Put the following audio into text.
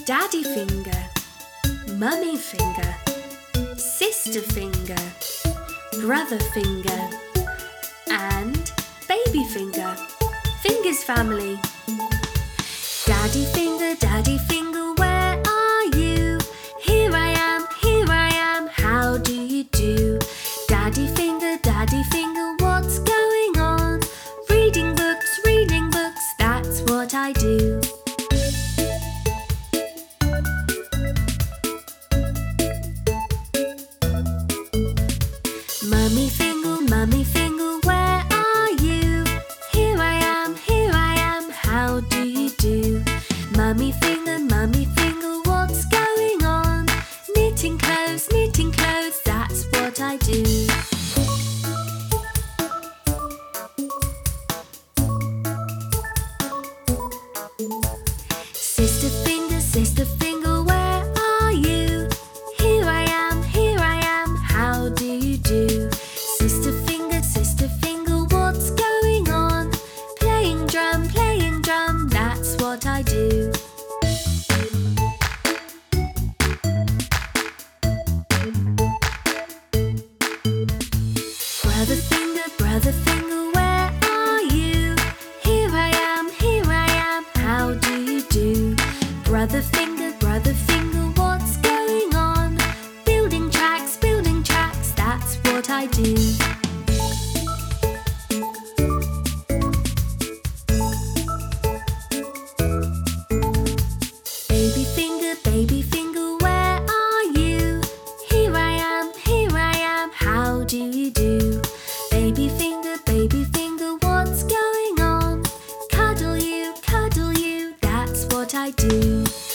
Daddy finger, mummy finger, sister finger, brother finger, and baby finger. Fingers family. Daddy finger, where are you? Here I am, how do you do? Daddy finger, what's going on? Reading books, that's what I do. Mummy finger, where are you? Here I am, how do you do? Mummy finger, what's going on? Knitting clothes, that's what I do. Sister finger, where are you? Here I am, how do you do? Sister finger, what's going on? Playing drum, that's what I do. Brother finger, where are you? Here I am, how do you do? Brother finger, what's going on? Building tracks, that's what I do. Baby finger, where are you? Here I am, how do you do? Baby finger, what's going on? Cuddle you, that's what I do.